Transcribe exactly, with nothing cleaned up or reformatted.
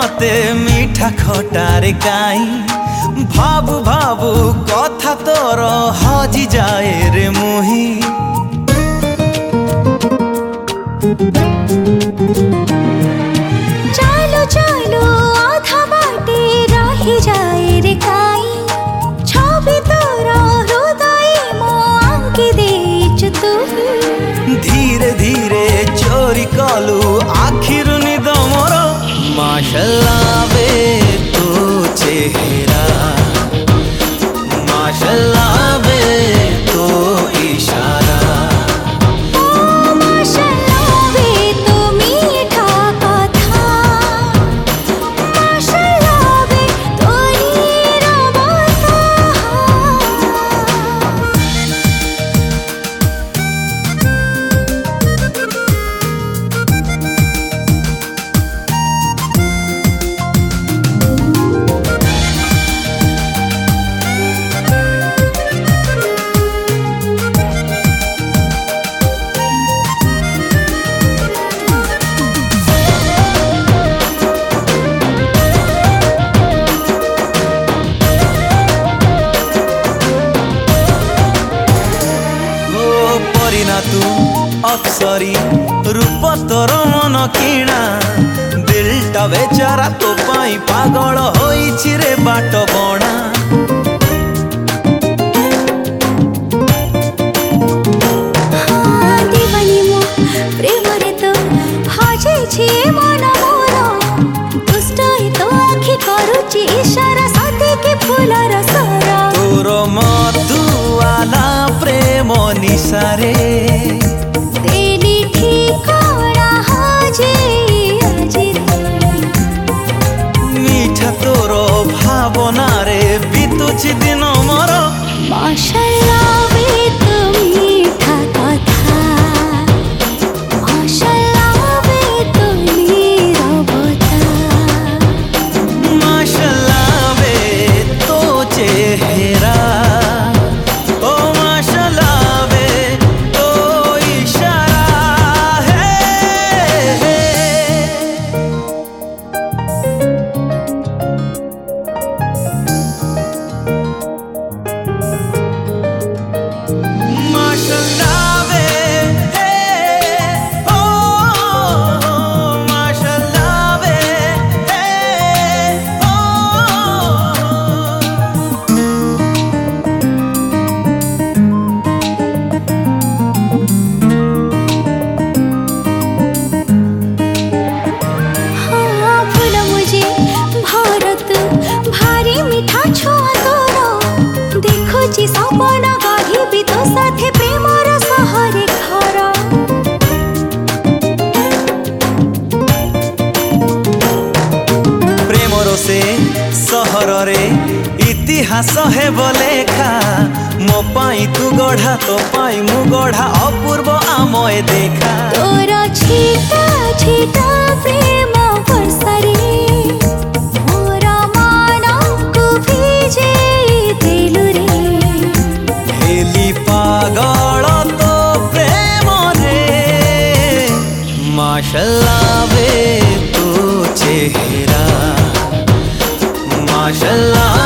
मते मीठा खटारे काई भाबू भाबू कथा तोर हजी जाए रे मुही चालो चालो आधा बाटे रही जाए रे काई छवि तोर हृदय मो आंकी देच तू धीरे धीरे चोरी कलु आखिर निद मोर माशाल्लाह वे तो चेहरा माशाल्लाह वे तो इशारा तू अप्सरी रूप तोर मन किणा दिलटा बेचारा तो पाई पागल होइछि रे बाट बणा हाँ, दीवानी मो प्रेम रे तो हाजे छे मन मोर दुष्ट तो आखि करूची इशारा साथी के फूलर सरा तोर मधुआला प्रेम निसारे तेली ठिकाना हाजे आजे मीठा तोर भावना रे बीतुछि दिन मोर माशाल्लाह वे तो मीठा कथा माशाल्लाह वे तो नीरवता माशाल्लाह वे तो चेहरा सपना गढ़ी भी तो साथे प्रेमर सहरे घर प्रेमर से सहर रे इतिहास है बोलेखा मो पाई तू गढ़ा तो पाई मु गढ़ा अपूर्व आमय देखा तोर छीटा छीटा प्रेम वर्षारे मोर मन को भिजे देलु रे हेली पागल तो प्रेम रे माशाल्लाह वे तो चेहरा माशाल्लाह